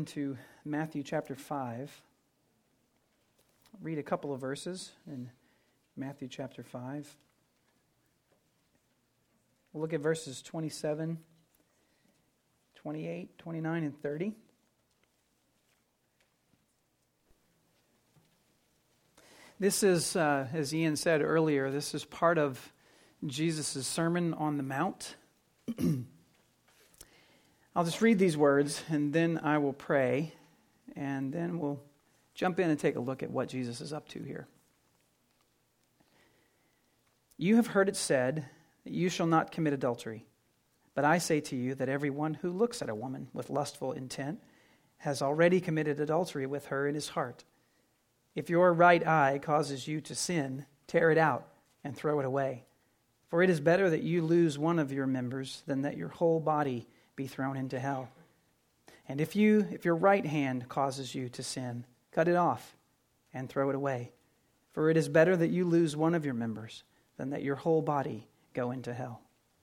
open to Matthew chapter 5. I'll read a couple of verses in Matthew chapter 5. We'll look at verses 27, 28, 29, and 30. This is, as Ian said earlier, this is part of Jesus' Sermon on the Mount. I'll just read these words, and then I will pray, and then we'll jump in and take a look at what Jesus is up to here. You have heard it said that you shall not commit adultery. But I say to you that everyone who looks at a woman with lustful intent has already committed adultery with her in his heart. If your right eye causes you to sin, tear it out and throw it away. For it is better that you lose one of your members than that your whole body be thrown into hell. And if your right hand causes you to sin, cut it off and throw it away. For it is better that you lose one of your members than that your whole body go into hell.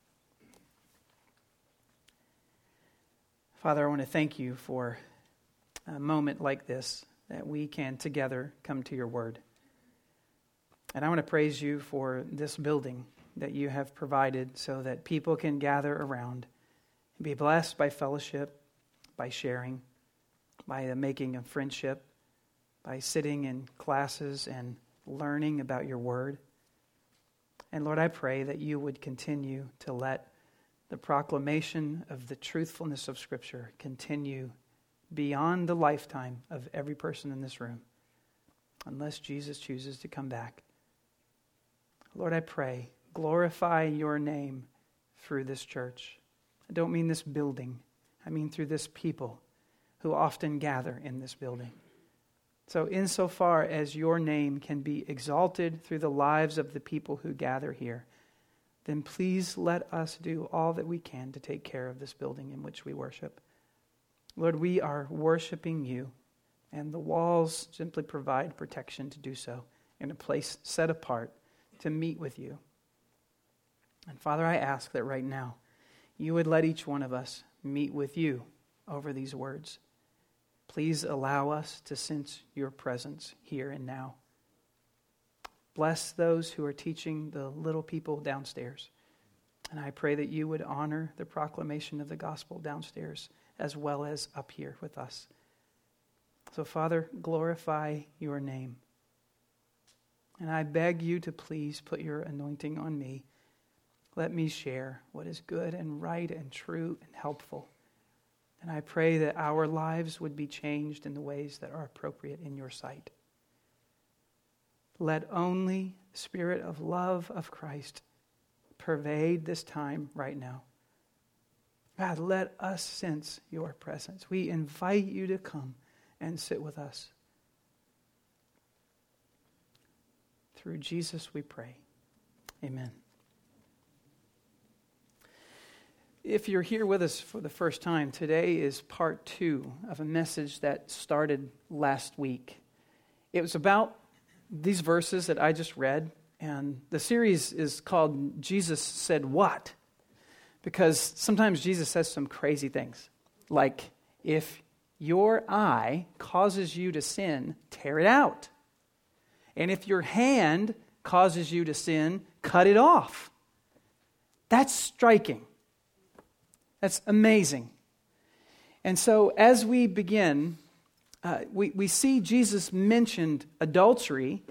Father, I want to thank you for a moment like this, that we can together come to your word. And I want to praise you for this building that you have provided so that people can gather around and be blessed by fellowship, by sharing, by the making of friendship, by sitting in classes and learning about your word. And Lord, I pray that you would continue to let the proclamation of the truthfulness of Scripture continue beyond the lifetime of every person in this room, unless Jesus chooses to come back. Lord, I pray, glorify your name through this church. I don't mean this building. I mean through this people who often gather in this building. So insofar as your name can be exalted through the lives of the people who gather here, then please let us do all that we can to take care of this building in which we worship. Lord, we are worshiping you, and the walls simply provide protection to do so in a place set apart to meet with you. And Father, I ask that right now you would let each one of us meet with you over these words. Please allow us to sense your presence here and now. Bless those who are teaching the little people downstairs. And I pray that you would honor the proclamation of the gospel downstairs as well as up here with us. So, Father, glorify your name. And I beg you to please put your anointing on me. Let me share what is good and right and true and helpful. And I pray that our lives would be changed in the ways that are appropriate in your sight. Let only the Spirit of love of Christ pervade this time right now. God, let us sense your presence. We invite you to come and sit with us. Through Jesus we pray. Amen. If you're here with us for the first time, today is part 2 of a message that started last week. It was about these verses that I just read, and the series is called Jesus Said What? Because sometimes Jesus says some crazy things, like, if your eye causes you to sin, tear it out. And if your hand causes you to sin, cut it off. That's striking. That's amazing. And so as we begin, we see Jesus mentioned adultery,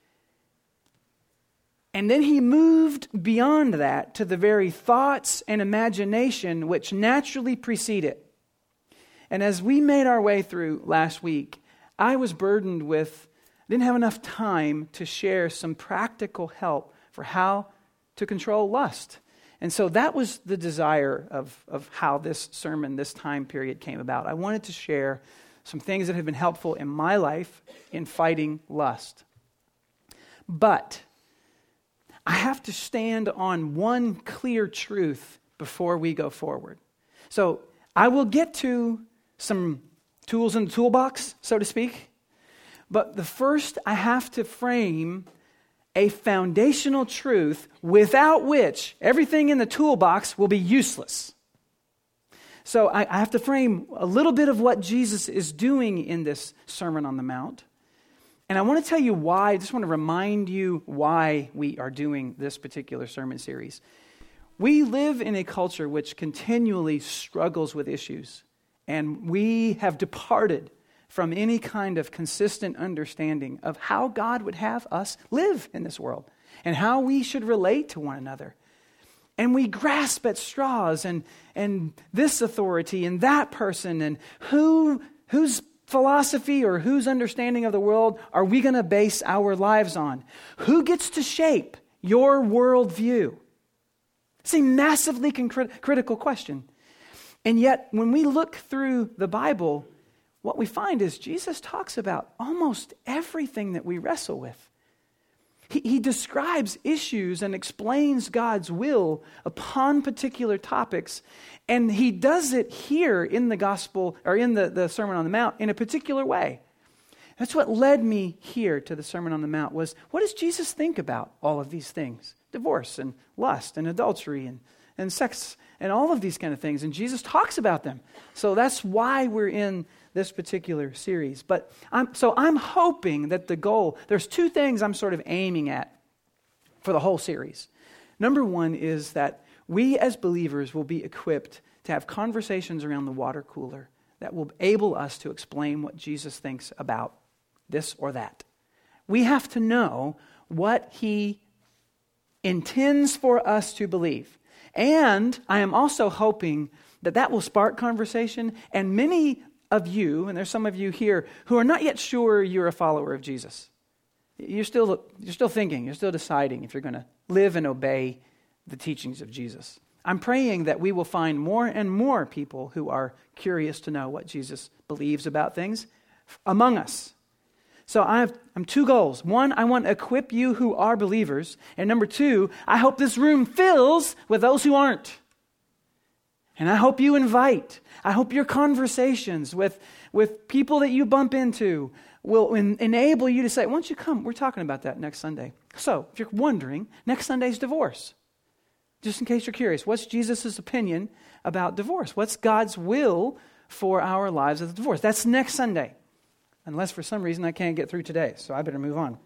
and then he moved beyond that to the very thoughts and imagination which naturally precede it. And as we made our way through last week, I was burdened with, I didn't have enough time to share some practical help for how to control lust. And so that was the desire of how this sermon, this time period came about. I wanted to share some things that have been helpful in my life in fighting lust. But I have to stand on one clear truth before we go forward. So I will get to some tools in the toolbox, so to speak. But the first, I have to frame a foundational truth without which everything in the toolbox will be useless. So I have to frame a little bit of what Jesus is doing in this Sermon on the Mount. And I want to tell you why. I just want to remind you why we are doing this particular sermon series. We live in a culture which continually struggles with issues. And we have departed from any kind of consistent understanding of how God would have us live in this world and how we should relate to one another. And we grasp at straws and this authority and that person and whose philosophy or whose understanding of the world are we going to base our lives on? Who gets to shape your worldview? It's a massively critical question. And yet, when we look through the Bible, what we find is Jesus talks about almost everything that we wrestle with. He describes issues and explains God's will upon particular topics, and he does it here in the gospel, or in the Sermon on the Mount, in a particular way. That's what led me here to the Sermon on the Mount, was what does Jesus think about all of these things? Divorce and lust and adultery and sex and all of these kind of things, and Jesus talks about them. So that's why we're in this particular series. But I'm hoping that the goal, there's two things I'm sort of aiming at for the whole series. Number one is that we as believers will be equipped to have conversations around the water cooler that will enable us to explain what Jesus thinks about this or that. We have to know what he intends for us to believe. And I am also hoping that will spark conversation, and many of you, and there's some of you here, who are not yet sure you're a follower of Jesus. You're still thinking, you're still deciding if you're going to live and obey the teachings of Jesus. I'm praying that we will find more and more people who are curious to know what Jesus believes about things among us. So I'm two goals. One, I want to equip you who are believers. And number two, I hope this room fills with those who aren't. And I hope you invite. I hope your conversations with people that you bump into will enable you to say, why don't you come? We're talking about that next Sunday. So, if you're wondering, next Sunday's divorce. Just in case you're curious, what's Jesus' opinion about divorce? What's God's will for our lives as a divorce? That's next Sunday. Unless for some reason I can't get through today, so I better move on.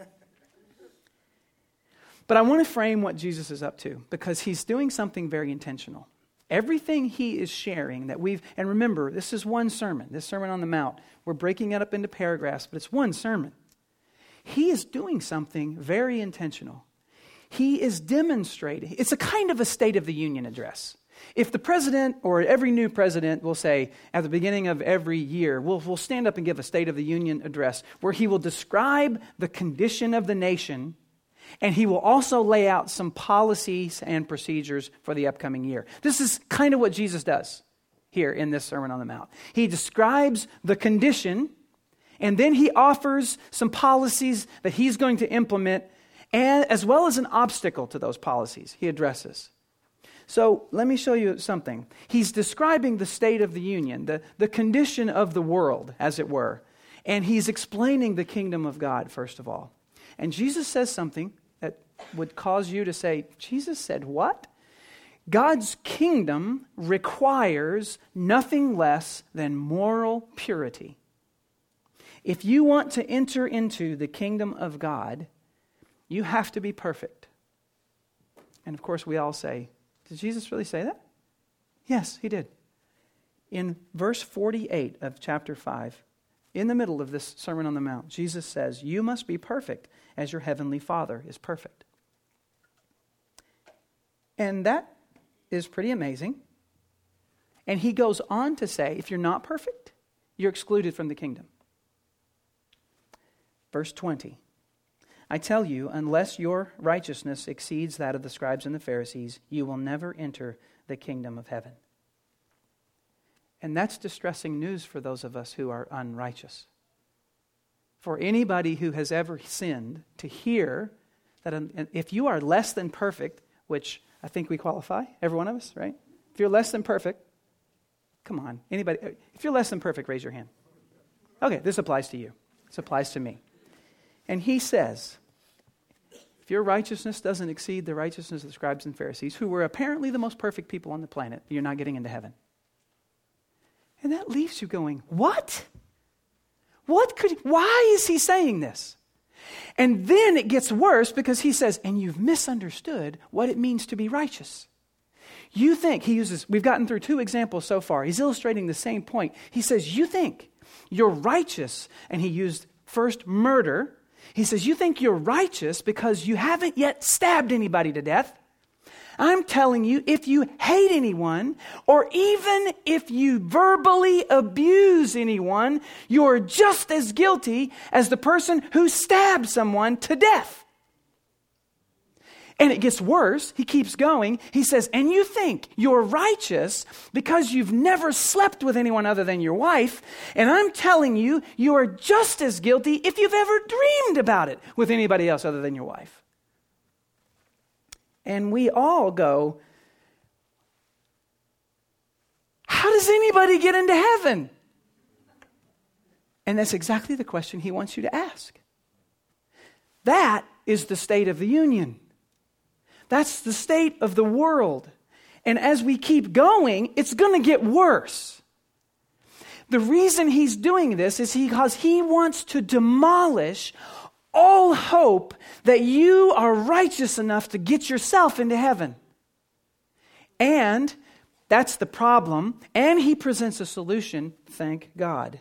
But I want to frame what Jesus is up to, because he's doing something very intentional. Everything he is sharing and remember, this is one sermon, this Sermon on the Mount. We're breaking it up into paragraphs, but it's one sermon. He is doing something very intentional. He is demonstrating, it's a kind of a State of the Union address. If the president or every new president will say at the beginning of every year, we'll stand up and give a State of the Union address where he will describe the condition of the nation, and he will also lay out some policies and procedures for the upcoming year. This is kind of what Jesus does here in this Sermon on the Mount. He describes the condition, and then he offers some policies that he's going to implement, and as well as an obstacle to those policies he addresses. So let me show you something. He's describing the state of the union, the condition of the world, as it were. And he's explaining the kingdom of God, first of all. And Jesus says something that would cause you to say, Jesus said what? God's kingdom requires nothing less than moral purity. If you want to enter into the kingdom of God, you have to be perfect. And of course we all say, did Jesus really say that? Yes, he did. In verse 48 of chapter 5, in the middle of this Sermon on the Mount, Jesus says, you must be perfect as your heavenly Father is perfect. And that is pretty amazing. And he goes on to say, if you're not perfect, you're excluded from the kingdom. Verse 20. I tell you, unless your righteousness exceeds that of the scribes and the Pharisees, you will never enter the kingdom of heaven. And that's distressing news for those of us who are unrighteous. For anybody who has ever sinned to hear that if you are less than perfect, which I think we qualify, every one of us, right? If you're less than perfect, come on, anybody, if you're less than perfect, raise your hand. Okay, this applies to you. This applies to me. And he says, if your righteousness doesn't exceed the righteousness of the scribes and Pharisees, who were apparently the most perfect people on the planet, you're not getting into heaven. And that leaves you going, what? Why is he saying this? And then it gets worse because he says, and you've misunderstood what it means to be righteous. You think, we've gotten through 2 examples so far. He's illustrating the same point. He says, you think you're righteous, and he used first murder. He says, you think you're righteous because you haven't yet stabbed anybody to death. I'm telling you, if you hate anyone, or even if you verbally abuse anyone, you're just as guilty as the person who stabbed someone to death. And it gets worse. He keeps going. He says, and you think you're righteous because you've never slept with anyone other than your wife. And I'm telling you, you are just as guilty if you've ever dreamed about it with anybody else other than your wife. And we all go, how does anybody get into heaven? And that's exactly the question he wants you to ask. That is the state of the union. That's the state of the world. And as we keep going, it's going to get worse. The reason he's doing this is because he wants to demolish all hope that you are righteous enough to get yourself into heaven. And that's the problem. And he presents a solution, thank God.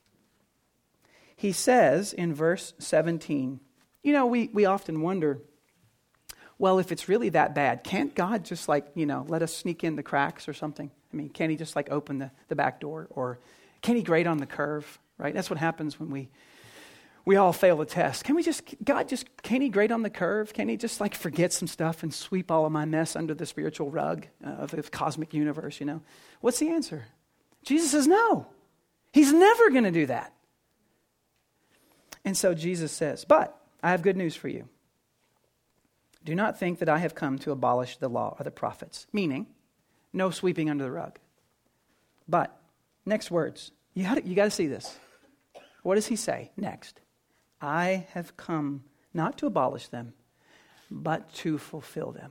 He says in verse 17, we often wonder, well, if it's really that bad, can't God just let us sneak in the cracks or something? I mean, can't he just open the back door? Or can he grade on the curve, right? That's what happens when we all fail the test. Can't he grade on the curve? Can he just forget some stuff and sweep all of my mess under the spiritual rug of the cosmic universe, What's the answer? Jesus says no. He's never going to do that. And so Jesus says, but I have good news for you. Do not think that I have come to abolish the law or the prophets. Meaning, no sweeping under the rug. But, next words. You got to see this. What does he say next? I have come not to abolish them, but to fulfill them.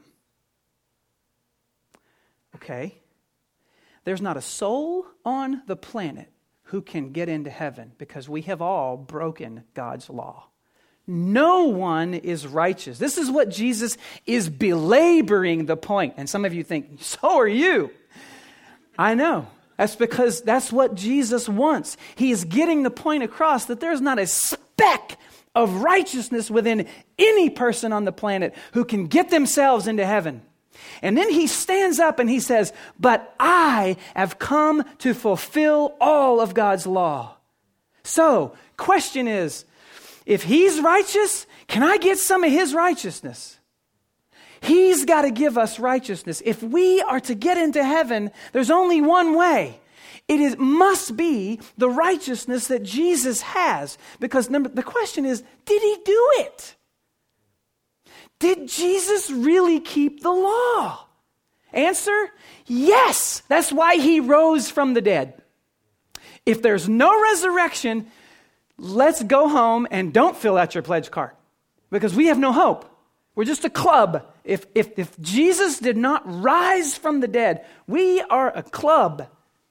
Okay? There's not a soul on the planet who can get into heaven because we have all broken God's law. No one is righteous. This is what Jesus is belaboring the point. And some of you think, so are you. I know. That's because that's what Jesus wants. He is getting the point across that there's not a speck of righteousness within any person on the planet who can get themselves into heaven. And then he stands up and he says, but I have come to fulfill all of God's law. So, question is, if he's righteous, can I get some of his righteousness? He's got to give us righteousness. If we are to get into heaven, there's only one way. It must be the righteousness that Jesus has. Because the question is, did he do it? Did Jesus really keep the law? Answer, yes. That's why he rose from the dead. If there's no resurrection, let's go home and don't fill out your pledge card. Because we have no hope. We're just a club. If Jesus did not rise from the dead, we are a club.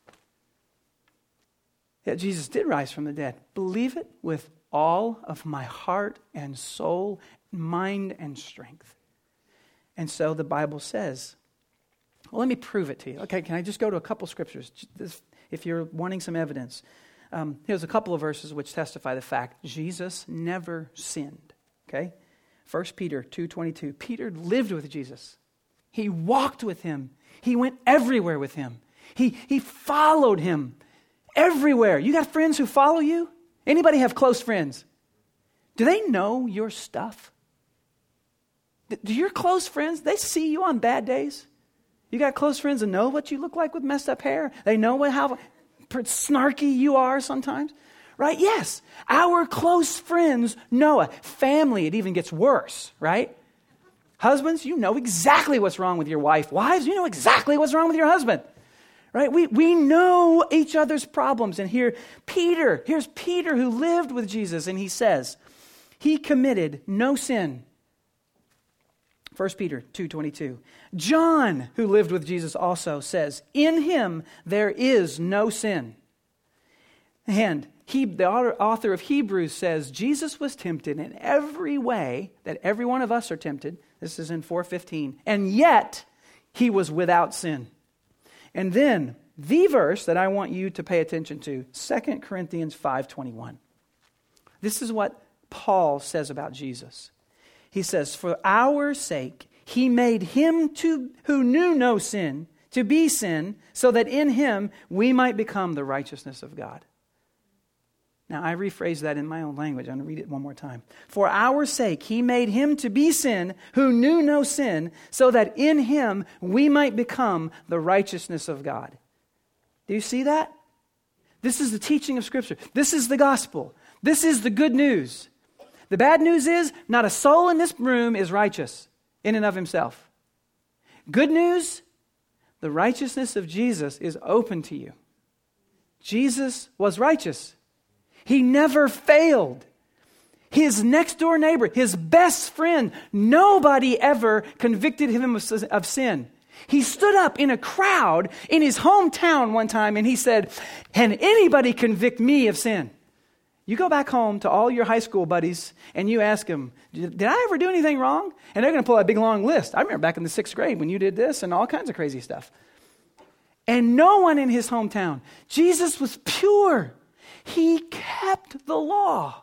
Yet Jesus did rise from the dead. Believe it with all of my heart and soul, mind and strength. And so the Bible says, well, let me prove it to you. Okay, can I just go to a couple scriptures? If you're wanting some evidence. Here's a couple of verses which testify the fact Jesus never sinned. Okay? 1 Peter 2:22. Peter lived with Jesus. He walked with him. He went everywhere with him. He followed him everywhere. You got friends who follow you? Anybody have close friends? Do they know your stuff? Do your close friends, they see you on bad days? You got close friends that know what you look like with messed up hair? They know how snarky you are sometimes? Right? Yes. Our close friends know it. Family, it even gets worse, right? Husbands, you know exactly what's wrong with your wife. Wives, you know exactly what's wrong with your husband. Right? We know each other's problems. And here's Peter who lived with Jesus, and he says, he committed no sin. 1 Peter 2:22. John, who lived with Jesus also, says, in him there is no sin. And the author of Hebrews says, Jesus was tempted in every way that every one of us are tempted. This is in 4:15. And yet, he was without sin. And then, the verse that I want you to pay attention to, 2 Corinthians 5:21. This is what Paul says about Jesus. He says, for our sake, he made him who knew no sin to be sin, so that in him we might become the righteousness of God. Now, I rephrase that in my own language. I'm going to read it one more time. For our sake, he made him to be sin who knew no sin, so that in him we might become the righteousness of God. Do you see that? This is the teaching of Scripture. This is the gospel. This is the good news. The bad news is, not a soul in this room is righteous in and of himself. Good news, the righteousness of Jesus is open to you. Jesus was righteous. He never failed. His next door neighbor, his best friend, nobody ever convicted him of sin. He stood up in a crowd in his hometown one time and he said, can anybody convict me of sin? You go back home to all your high school buddies and you ask them, did I ever do anything wrong? And they're going to pull out a big long list. I remember back in the 6th grade when you did this and all kinds of crazy stuff. And no one in his hometown. Jesus was pure. He kept the law.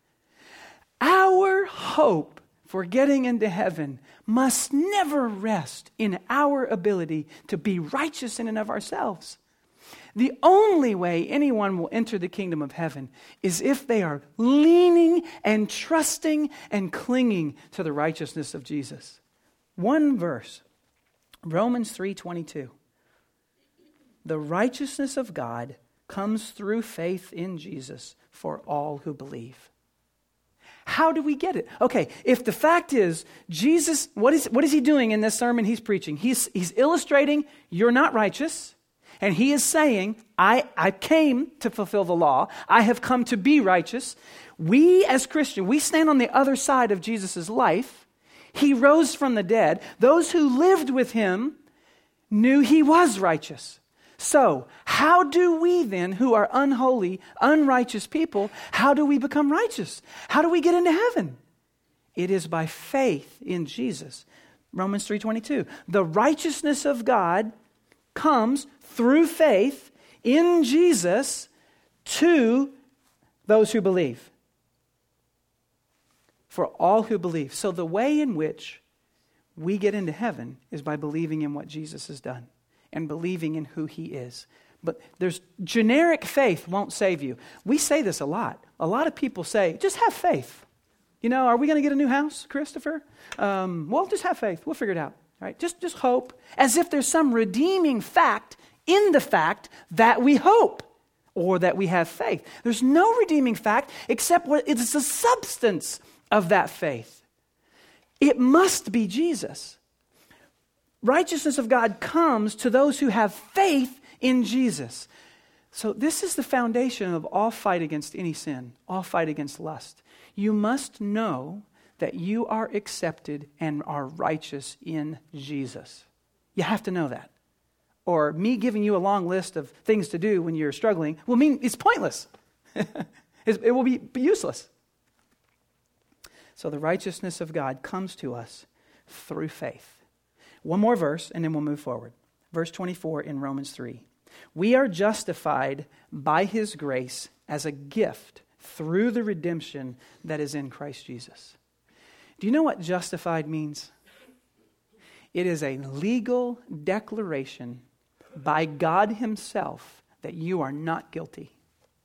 Our hope for getting into heaven must never rest in our ability to be righteous in and of ourselves. The only way anyone will enter the kingdom of heaven is if they are leaning and trusting and clinging to the righteousness of Jesus. One verse, Romans 3:22. The righteousness of God comes through faith in Jesus for all who believe. How do we get it? Okay, if the fact is, Jesus, what is he doing in this sermon he's preaching? He's illustrating you're not righteous. And he is saying, I came to fulfill the law. I have come to be righteous. We as Christians, we stand on the other side of Jesus' life. He rose from the dead. Those who lived with him knew he was righteous. So, how do we then, who are unholy, unrighteous people, how do we become righteous? How do we get into heaven? It is by faith in Jesus. Romans 3:22. The righteousness of God comes through faith in Jesus to those who believe. For all who believe. So the way in which we get into heaven is by believing in what Jesus has done and believing in who he is. But there's generic faith won't save you. We say this a lot. A lot of people say, just have faith. You know, are we going to get a new house, Christopher? Well, just have faith. We'll figure it out. Right? Just hope, as if there's some redeeming fact in the fact that we hope or that we have faith. There's no redeeming fact except what it's the substance of that faith. It must be Jesus. Righteousness of God comes to those who have faith in Jesus. So this is the foundation of all fight against any sin, all fight against lust. You must know that you are accepted and are righteous in Jesus. You have to know that. Or me giving you a long list of things to do when you're struggling will mean it's pointless. It will be useless. So the righteousness of God comes to us through faith. One more verse and then we'll move forward. Verse 24 in Romans 3. We are justified by his grace as a gift through the redemption that is in Christ Jesus. Do you know what justified means? It is a legal declaration by God himself that you are not guilty.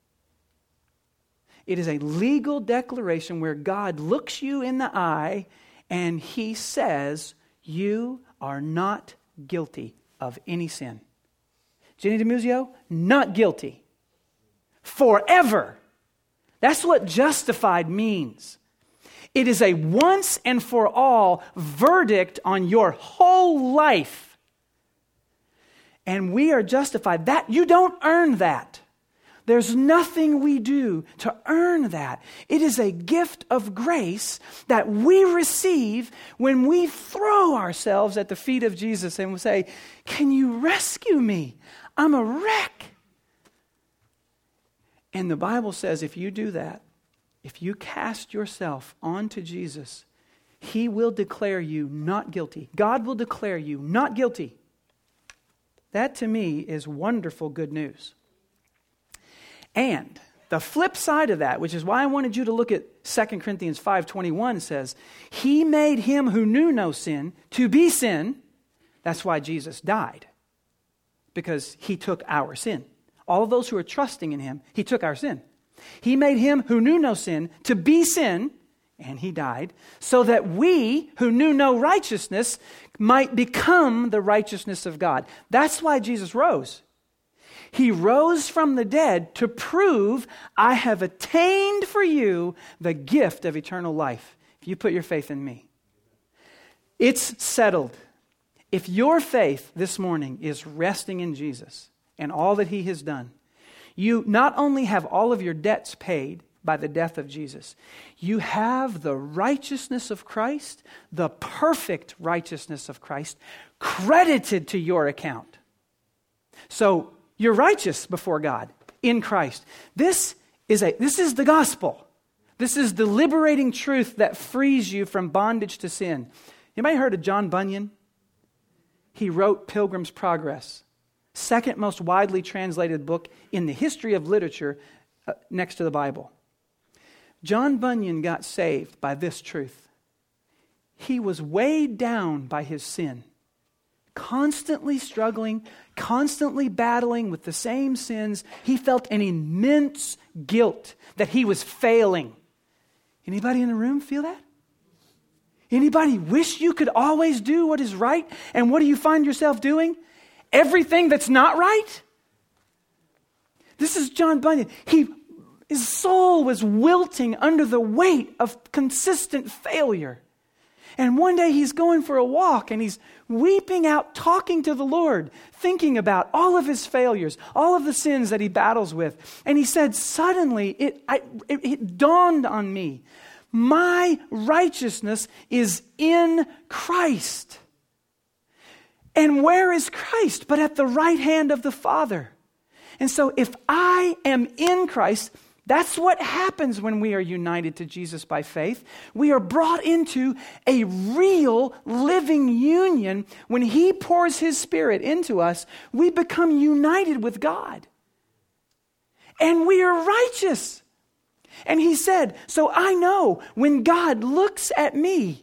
It is a legal declaration where God looks you in the eye and he says, you are not guilty of any sin. Jenny DiMuzio, not guilty. Forever. That's what justified means. It is a once and for all verdict on your whole life. And we are justified. That you don't earn that. There's nothing we do to earn that. It is a gift of grace that we receive when we throw ourselves at the feet of Jesus and we say, can you rescue me? I'm a wreck. And the Bible says if you do that, if you cast yourself onto Jesus, He will declare you not guilty. God will declare you not guilty. That to me is wonderful good news. And the flip side of that, which is why I wanted you to look at 2 Corinthians 5:21 says, He made Him who knew no sin to be sin. That's why Jesus died. Because He took our sin. All of those who are trusting in Him, He took our sin. He made Him who knew no sin to be sin, and He died, so that we who knew no righteousness might become the righteousness of God. That's why Jesus rose. He rose from the dead to prove, I have attained for you the gift of eternal life. If you put your faith in me. It's settled. If your faith this morning is resting in Jesus and all that He has done, you not only have all of your debts paid by the death of Jesus, you have the righteousness of Christ, the perfect righteousness of Christ, credited to your account. So you're righteous before God in Christ. This is the gospel. This is the liberating truth that frees you from bondage to sin. Anybody heard of John Bunyan? He wrote Pilgrim's Progress, second most widely translated book in the history of literature next to the Bible. John Bunyan got saved by this truth. He was weighed down by his sin, constantly struggling, constantly battling with the same sins. He felt an immense guilt that he was failing. Anybody in the room feel that? Anybody wish you could always do what is right? And what do you find yourself doing? Everything that's not right? This is John Bunyan. His soul was wilting under the weight of consistent failure. And one day he's going for a walk and he's weeping out, talking to the Lord, thinking about all of his failures, all of the sins that he battles with. And he said, suddenly it dawned on me, my righteousness is in Christ. And where is Christ but at the right hand of the Father? And so if I am in Christ, that's what happens when we are united to Jesus by faith. We are brought into a real living union. When He pours His Spirit into us, we become united with God. And we are righteous. And He said, so I know when God looks at me,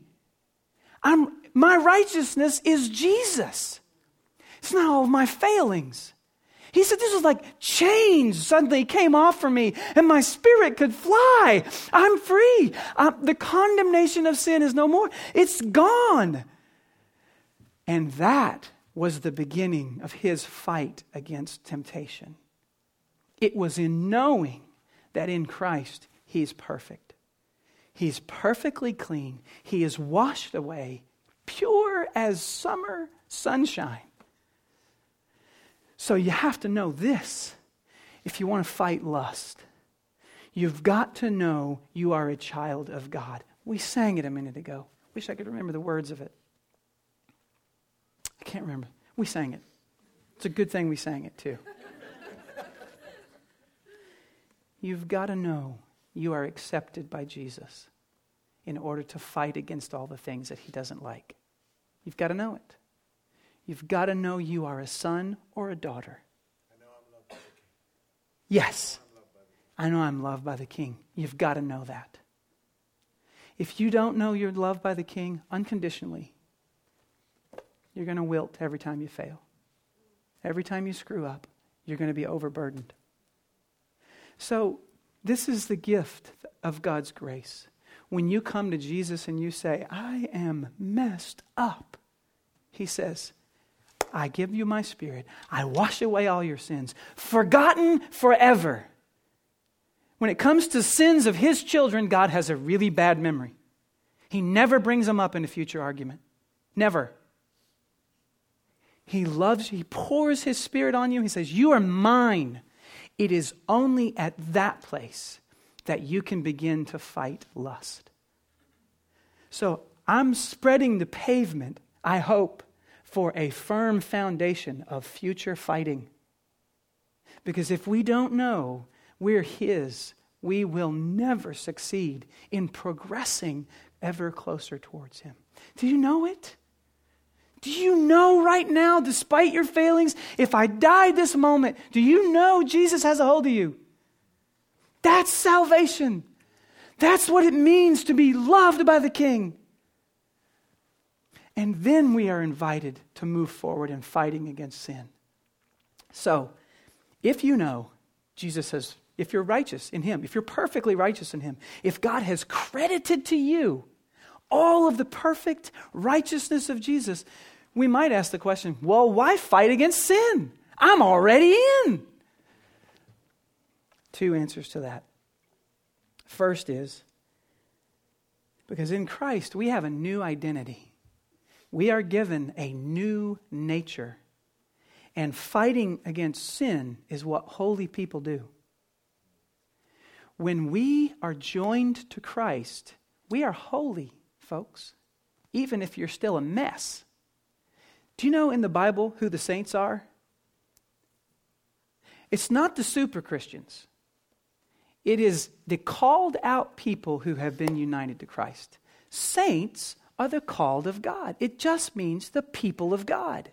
my righteousness is Jesus. It's not all of my failings. He said this was like chains suddenly came off from me and my spirit could fly. I'm free. The condemnation of sin is no more. It's gone. And that was the beginning of His fight against temptation. It was in knowing that in Christ He's perfect. He's perfectly clean. He is washed away, pure as summer sunshine. So you have to know this if you want to fight lust. You've got to know you are a child of God. We sang it a minute ago. Wish I could remember the words of it. I can't remember. We sang it. It's a good thing we sang it too. You've got to know you are accepted by Jesus in order to fight against all the things that He doesn't like. You've got to know it. You've got to know you are a son or a daughter. I know I'm loved by the King. Yes. I know I'm loved by the King. You've got to know that. If you don't know you're loved by the King unconditionally, you're going to wilt every time you fail. Every time you screw up, you're going to be overburdened. So this is the gift of God's grace. When you come to Jesus and you say, I am messed up, He says, I give you my Spirit. I wash away all your sins. Forgotten forever. When it comes to sins of His children, God has a really bad memory. He never brings them up in a future argument. Never. He loves you. He pours His Spirit on you. He says, you are mine. It is only at that place that you can begin to fight lust. So I'm spreading the pavement, I hope, for a firm foundation of future fighting. Because if we don't know we're His, we will never succeed in progressing ever closer towards Him. Do you know it? Do you know right now, despite your failings, if I died this moment, do you know Jesus has a hold of you? That's salvation. That's what it means to be loved by the King. And then we are invited to move forward in fighting against sin. So, if you know, Jesus says, if you're righteous in Him, if you're perfectly righteous in Him, if God has credited to you all of the perfect righteousness of Jesus, we might ask the question, well, why fight against sin? I'm already in. Two answers to that. First is, because in Christ we have a new identity. We are given a new nature. And fighting against sin is what holy people do. When we are joined to Christ, we are holy, folks, even if you're still a mess. Do you know in the Bible who the saints are? It's not the super Christians. It is the called out people who have been united to Christ. Saints are the called of God. It just means the people of God.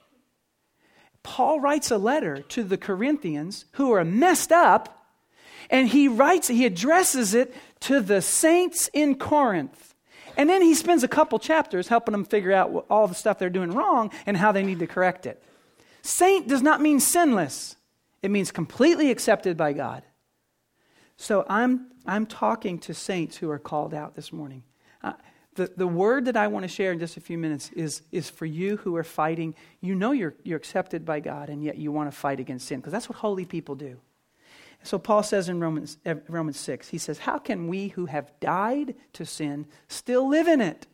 Paul writes a letter to the Corinthians who are messed up, and he addresses it to the saints in Corinth. And then he spends a couple chapters helping them figure out all the stuff they're doing wrong and how they need to correct it. Saint does not mean sinless. It means completely accepted by God. So I'm talking to saints who are called out this morning. The word that I want to share in just a few minutes is for you who are fighting. You know you're accepted by God, and yet you want to fight against sin, because that's what holy people do. So Paul says in Romans 6, he says, how can we who have died to sin still live in it?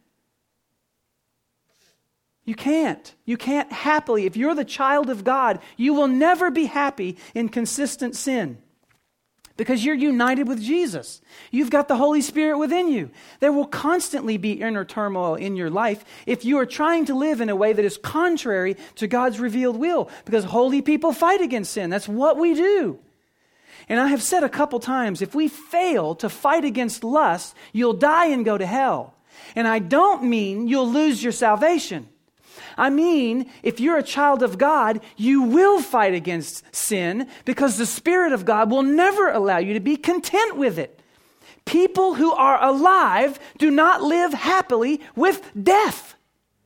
You can't. You can't happily. If you're the child of God, you will never be happy in consistent sin. Because you're united with Jesus. You've got the Holy Spirit within you. There will constantly be inner turmoil in your life if you are trying to live in a way that is contrary to God's revealed will. Because holy people fight against sin. That's what we do. And I have said a couple times, if we fail to fight against lust, you'll die and go to hell. And I don't mean you'll lose your salvation. I mean, if you're a child of God, you will fight against sin because the Spirit of God will never allow you to be content with it. People who are alive do not live happily with death.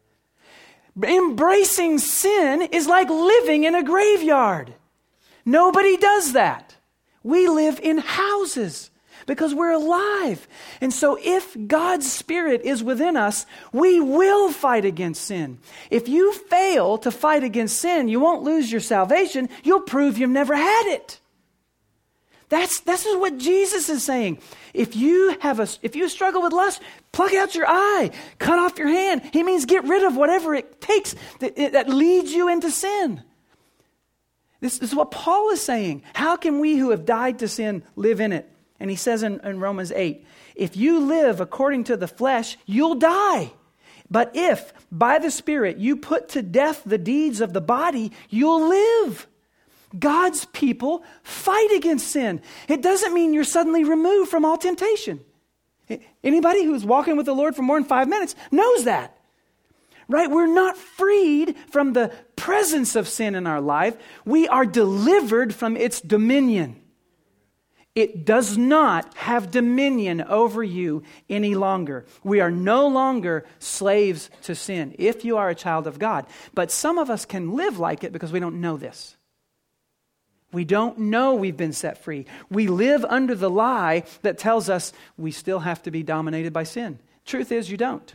Embracing sin is like living in a graveyard. Nobody does that. We live in houses because we're alive. And so if God's Spirit is within us, we will fight against sin. If you fail to fight against sin, you won't lose your salvation. You'll prove you've never had it. This is what Jesus is saying. If you struggle with lust, pluck out your eye, cut off your hand. He means get rid of whatever it takes that leads you into sin. This is what Paul is saying. How can we who have died to sin live in it? And he says in Romans 8, if you live according to the flesh, you'll die. But if by the Spirit you put to death the deeds of the body, you'll live. God's people fight against sin. It doesn't mean you're suddenly removed from all temptation. Anybody who's walking with the Lord for more than 5 minutes knows that. Right? We're not freed from the presence of sin in our life. We are delivered from its dominion. It does not have dominion over you any longer. We are no longer slaves to sin if you are a child of God. But some of us can live like it because we don't know this. We don't know we've been set free. We live under the lie that tells us we still have to be dominated by sin. Truth is, you don't.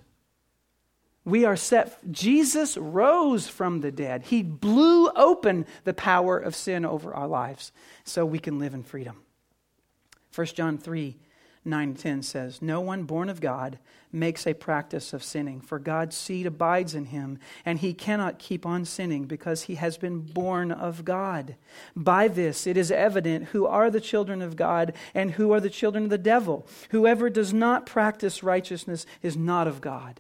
We are set. Jesus rose from the dead. He blew open the power of sin over our lives so we can live in freedom. 1 John 3, 9:10 says, "No one born of God makes a practice of sinning, for God's seed abides in him, and he cannot keep on sinning because he has been born of God. By this it is evident who are the children of God and who are the children of the devil. Whoever does not practice righteousness is not of God."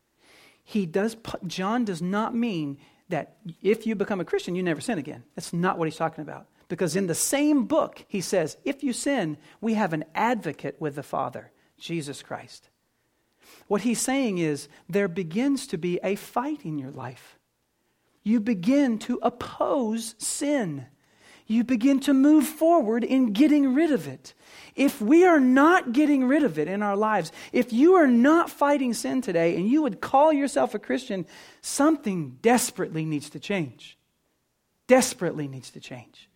John does not mean that if you become a Christian, you never sin again. That's not what he's talking about. Because in the same book, he says, if you sin, we have an advocate with the Father, Jesus Christ. What he's saying is, there begins to be a fight in your life. You begin to oppose sin. You begin to move forward in getting rid of it. If we are not getting rid of it in our lives, if you are not fighting sin today and you would call yourself a Christian, something desperately needs to change. Desperately needs to change.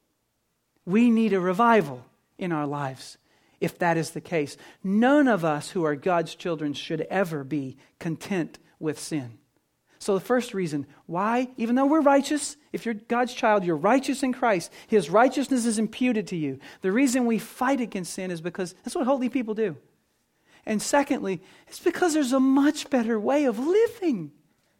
We need a revival in our lives if that is the case. None of us who are God's children should ever be content with sin. So the first reason why, even though we're righteous, if you're God's child, you're righteous in Christ. His righteousness is imputed to you. The reason we fight against sin is because that's what holy people do. And secondly, it's because there's a much better way of living.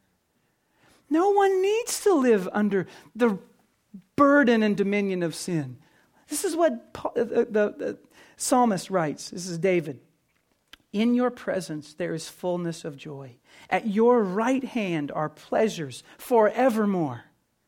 No one needs to live under the burden and dominion of sin. This is what the psalmist writes. This is David. "In your presence there is fullness of joy. At your right hand are pleasures forevermore."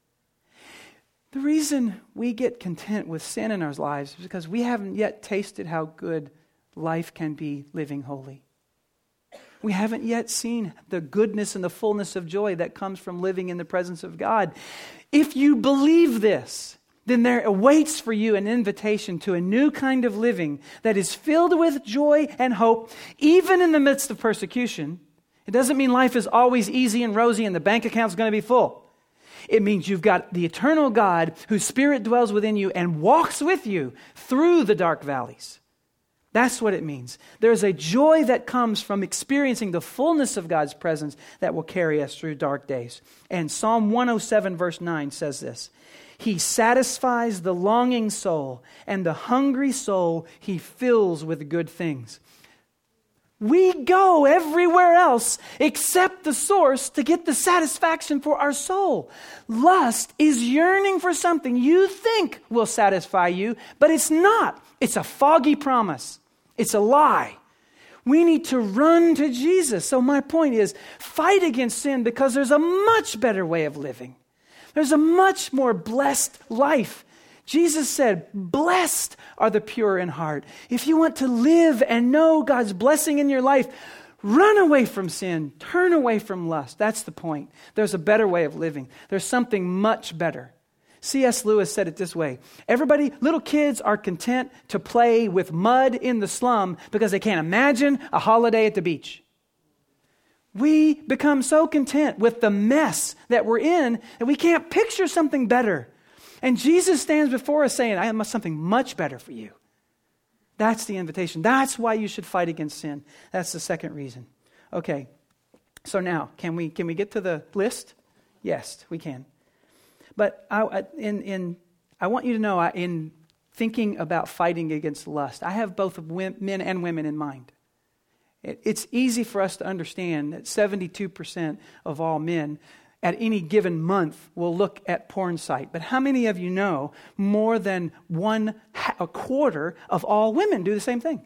The reason we get content with sin in our lives is because we haven't yet tasted how good life can be living holy. We haven't yet seen the goodness and the fullness of joy that comes from living in the presence of God. If you believe this, then there awaits for you an invitation to a new kind of living that is filled with joy and hope, even in the midst of persecution. It doesn't mean life is always easy and rosy and the bank account's going to be full. It means you've got the eternal God whose Spirit dwells within you and walks with you through the dark valleys. That's what it means. There's a joy that comes from experiencing the fullness of God's presence that will carry us through dark days. And Psalm 107 verse 9 says this: "He satisfies the longing soul, and the hungry soul he fills with good things." We go everywhere else except the source to get the satisfaction for our soul. Lust is yearning for something you think will satisfy you, but it's not. It's a foggy promise. It's a lie. We need to run to Jesus. So my point is, fight against sin because there's a much better way of living. There's a much more blessed life. Jesus said, "Blessed are the pure in heart." If you want to live and know God's blessing in your life, run away from sin. Turn away from lust. That's the point. There's a better way of living. There's something much better. C.S. Lewis said it this way: little kids are content to play with mud in the slum because they can't imagine a holiday at the beach. We become so content with the mess that we're in that we can't picture something better. And Jesus stands before us saying, "I have something much better for you." That's the invitation. That's why you should fight against sin. That's the second reason. Okay, so now, can we get to the list? Yes, we can. But I want you to know, in thinking about fighting against lust, I have both men and women in mind. It's easy for us to understand that 72% of all men at any given month will look at porn site. But how many of you know more than a quarter of all women do the same thing?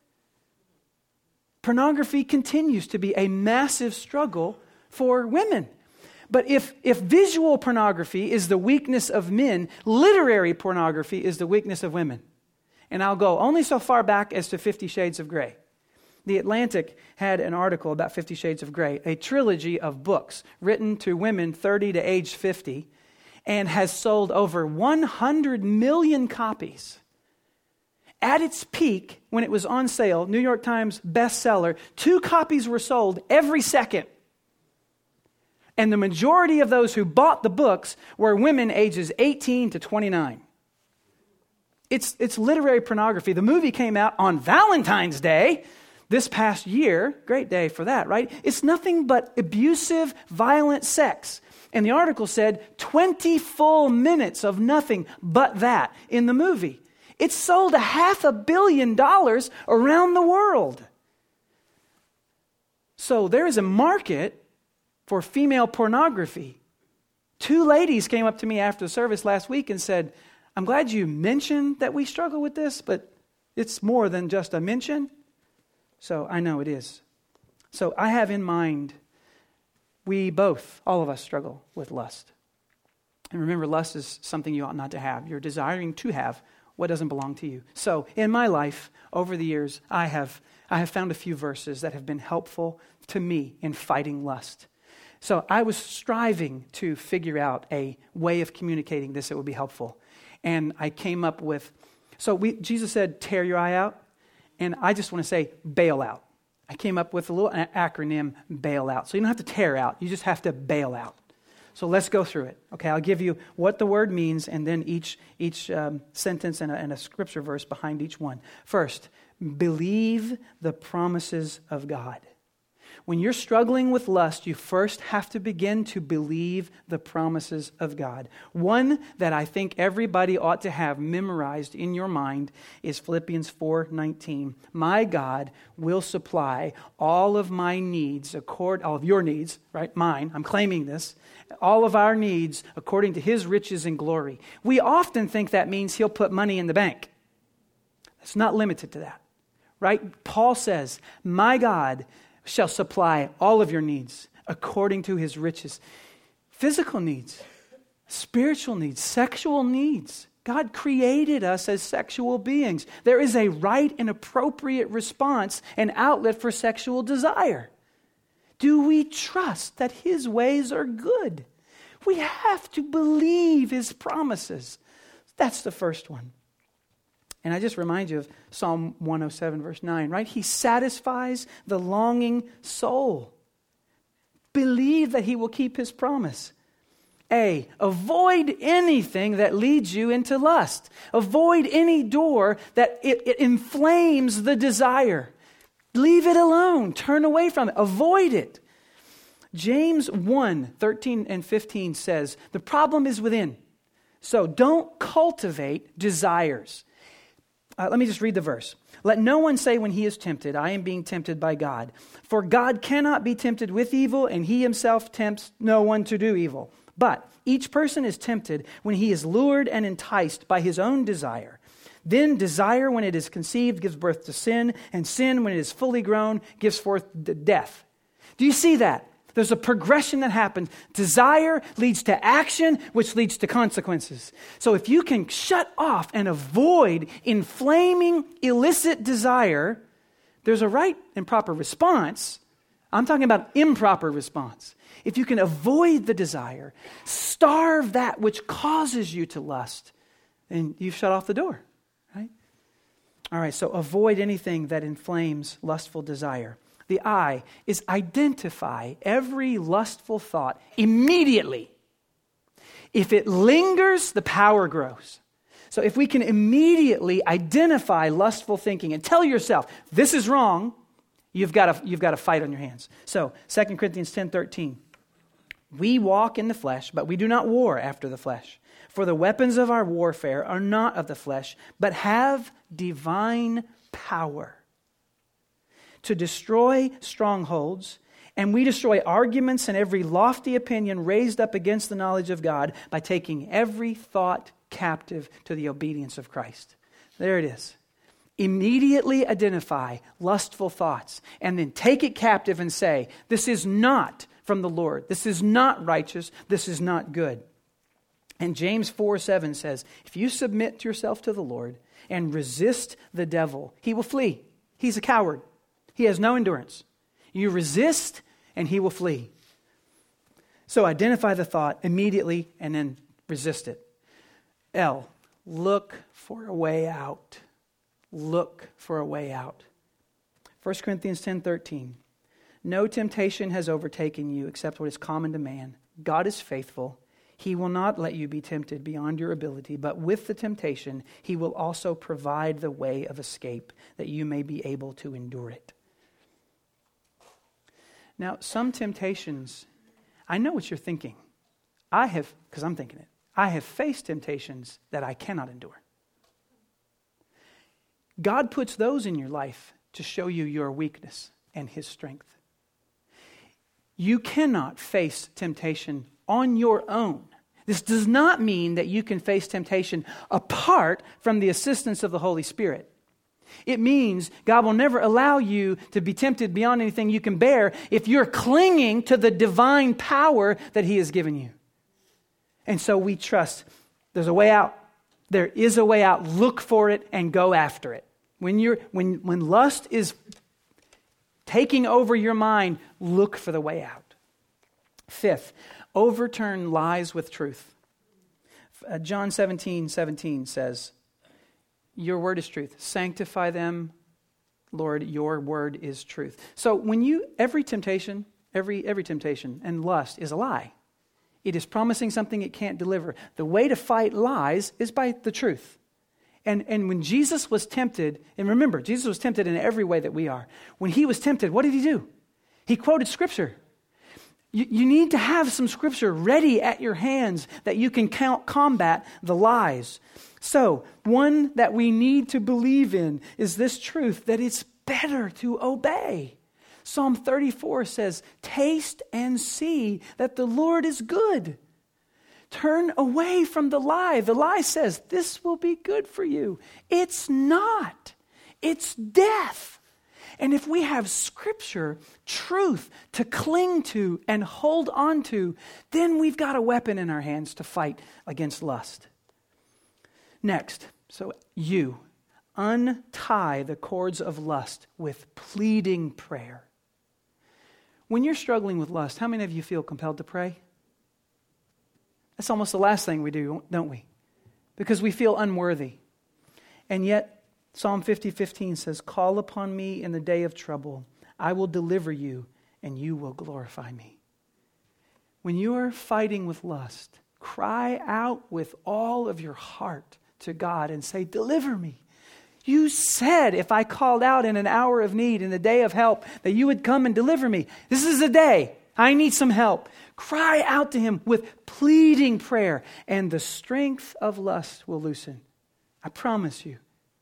Pornography continues to be a massive struggle for women. But if visual pornography is the weakness of men, literary pornography is the weakness of women. And I'll go only so far back as to 50 Shades of Grey. The Atlantic had an article about 50 Shades of Grey, a trilogy of books written to women 30 to age 50, and has sold over 100 million copies. At its peak, when it was on sale, New York Times bestseller, 2 copies were sold every second. And the majority of those who bought the books were women ages 18 to 29. It's literary pornography. The movie came out on Valentine's Day this past year. Great day for that, right? It's nothing but abusive, violent sex. And the article said 20 full minutes of nothing but that in the movie. It's sold $500 million around the world. So there is a market for female pornography. 2 ladies came up to me after the service last week and said, I'm glad you mentioned that we struggle with this, but it's more than just a mention. So I know it is. So I have in mind, all of us struggle with lust. And remember, lust is something you ought not to have. You're desiring to have what doesn't belong to you. So in my life, over the years, I have found a few verses that have been helpful to me in fighting lust. So I was striving to figure out a way of communicating this that would be helpful. And I came up with, Jesus said, tear your eye out. And I just want to say, bail out. I came up with a little acronym, bail out. So you don't have to tear out. You just have to bail out. So let's go through it. Okay, I'll give you what the word means and then each sentence and a scripture verse behind each one. First, believe the promises of God. When you're struggling with lust, you first have to begin to believe the promises of God. One that I think everybody ought to have memorized in your mind is Philippians 4:19. My God will supply all of my needs, all of your needs, right? Mine, I'm claiming this. All of our needs according to His riches and glory. We often think that means He'll put money in the bank. It's not limited to that, right? Paul says, my God shall supply all of your needs according to His riches. Physical needs, spiritual needs, sexual needs. God created us as sexual beings. There is a right and appropriate response and outlet for sexual desire. Do we trust that His ways are good? We have to believe His promises. That's the first one. And I just remind you of Psalm 107, verse 9, right? He satisfies the longing soul. Believe that He will keep His promise. Avoid anything that leads you into lust. Avoid any door that it inflames the desire. Leave it alone. Turn away from it. Avoid it. James 1:13 and 15 says, the problem is within. So don't cultivate desires. Let me just read the verse. Let no one say when he is tempted, I am being tempted by God. For God cannot be tempted with evil, and He Himself tempts no one to do evil. But each person is tempted when he is lured and enticed by his own desire. Then desire, when it is conceived, gives birth to sin, and sin, when it is fully grown, gives forth death. Do you see that? There's a progression that happens. Desire leads to action, which leads to consequences. So if you can shut off and avoid inflaming illicit desire, there's a right and proper response. I'm talking about improper response. If you can avoid the desire, starve that which causes you to lust, then you've shut off the door, right? All right, so avoid anything that inflames lustful desire. The I is identify every lustful thought immediately. If it lingers, the power grows. So if we can immediately identify lustful thinking and tell yourself, this is wrong, you've got a fight on your hands. So 2 Corinthians 10:13. We walk in the flesh, but we do not war after the flesh. For the weapons of our warfare are not of the flesh, but have divine power to destroy strongholds, and we destroy arguments and every lofty opinion raised up against the knowledge of God by taking every thought captive to the obedience of Christ. There it is. Immediately identify lustful thoughts and then take it captive and say, this is not from the Lord. This is not righteous. This is not good. And James 4:7 says, if you submit yourself to the Lord and resist the devil, he will flee. He's a coward. He has no endurance. You resist and he will flee. So identify the thought immediately and then resist it. L, look for a way out. Look for a way out. 1 Corinthians 10:13. No temptation has overtaken you except what is common to man. God is faithful. He will not let you be tempted beyond your ability, but with the temptation, He will also provide the way of escape that you may be able to endure it. Now, some temptations, I know what you're thinking. Because I'm thinking it. I have faced temptations that I cannot endure. God puts those in your life to show you your weakness and His strength. You cannot face temptation on your own. This does not mean that you can face temptation apart from the assistance of the Holy Spirit. It means God will never allow you to be tempted beyond anything you can bear if you're clinging to the divine power that He has given you. And so we trust there's a way out. There is a way out. Look for it and go after it. When lust is taking over your mind, look for the way out. Fifth, overturn lies with truth. John 17:17 says, your word is truth. Sanctify them, Lord, your word is truth. So every temptation and lust is a lie. It is promising something it can't deliver. The way to fight lies is by the truth. And when Jesus was tempted, and remember, Jesus was tempted in every way that we are. When He was tempted, what did He do? He quoted Scripture. You need to have some Scripture ready at your hands that you can combat the lies. So, one that we need to believe in is this truth that it's better to obey. Psalm 34 says, taste and see that the Lord is good. Turn away from the lie. The lie says, this will be good for you. It's not. It's death. And if we have Scripture, truth to cling to and hold on to, then we've got a weapon in our hands to fight against lust. Next, so you untie the cords of lust with pleading prayer. When you're struggling with lust, how many of you feel compelled to pray? That's almost the last thing we do, don't we? Because we feel unworthy. And yet, Psalm 50:15 says, call upon me in the day of trouble. I will deliver you, and you will glorify me. When you are fighting with lust, cry out with all of your heart to God and say, deliver me. You said if I called out in an hour of need, in the day of help, that you would come and deliver me. This is the day. I need some help. Cry out to Him with pleading prayer, and the strength of lust will loosen. I promise you.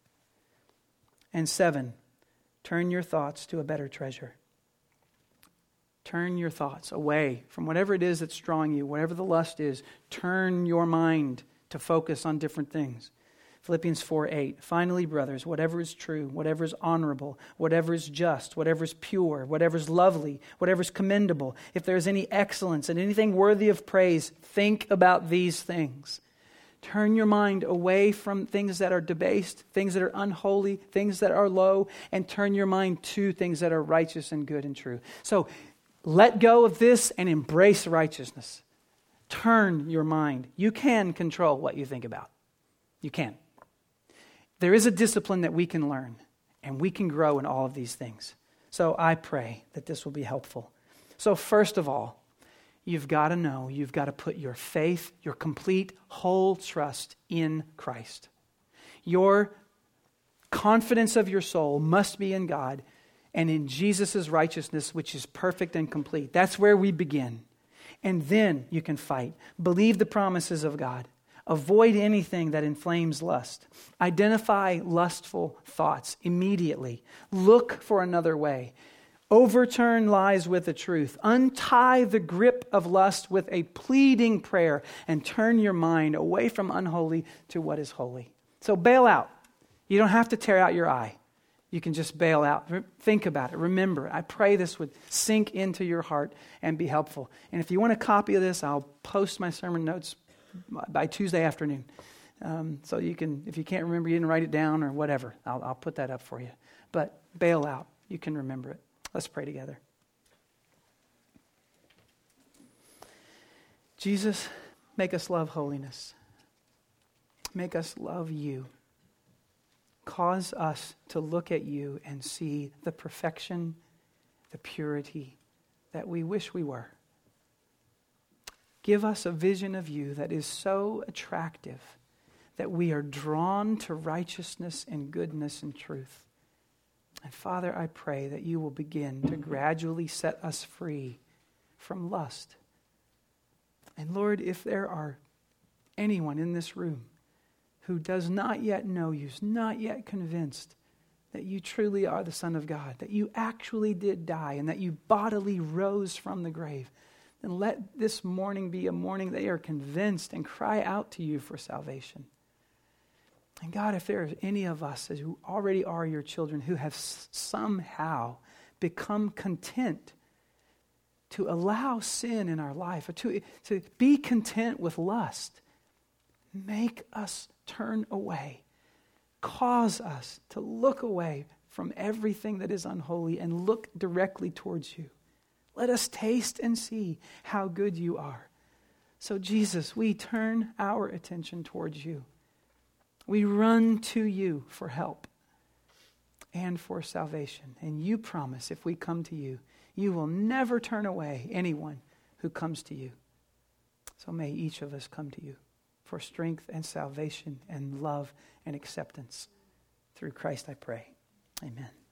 And 7, turn your thoughts to a better treasure. Turn your thoughts away from whatever it is that's drawing you, whatever the lust is. Turn your mind to focus on different things. Philippians 4:8. Finally, brothers, whatever is true, whatever is honorable, whatever is just, whatever is pure, whatever is lovely, whatever is commendable, if there is any excellence and anything worthy of praise, think about these things. Turn your mind away from things that are debased, things that are unholy, things that are low, and turn your mind to things that are righteous and good and true. So let go of this and embrace righteousness. Turn your mind. You can control what you think about. You can. There is a discipline that we can learn, and we can grow in all of these things. So I pray that this will be helpful. So first of all, you've got to know, you've got to put your faith, your complete, whole trust in Christ. Your confidence of your soul must be in God and in Jesus' righteousness, which is perfect and complete. That's where we begin. And then you can fight. Believe the promises of God. Avoid anything that inflames lust. Identify lustful thoughts immediately. Look for another way. Overturn lies with the truth. Untie the grip of lust with a pleading prayer and turn your mind away from unholy to what is holy. So bail out. You don't have to tear out your eye. You can just bail out. Think about it. Remember, I pray this would sink into your heart and be helpful. And if you want a copy of this, I'll post my sermon notes by Tuesday afternoon. So you can, if you can't remember, you didn't write it down or whatever, I'll put that up for you. But bail out. You can remember it. Let's pray together. Jesus, make us love holiness. Make us love you. Cause us to look at you and see the perfection, the purity that we wish we were. Give us a vision of you that is so attractive that we are drawn to righteousness and goodness and truth. And Father, I pray that you will begin to gradually set us free from lust. And Lord, if there are anyone in this room who does not yet know you, is not yet convinced that you truly are the Son of God, that you actually did die, and that you bodily rose from the grave, then let this morning be a morning they are convinced and cry out to you for salvation. And God, if there is any of us who already are your children who have somehow become content to allow sin in our life, or to be content with lust, make us turn away. Cause us to look away from everything that is unholy and look directly towards you. Let us taste and see how good you are. So Jesus, we turn our attention towards you. We run to you for help and for salvation. And you promise if we come to you, you will never turn away anyone who comes to you. So may each of us come to you for strength and salvation and love and acceptance. Through Christ I pray. Amen.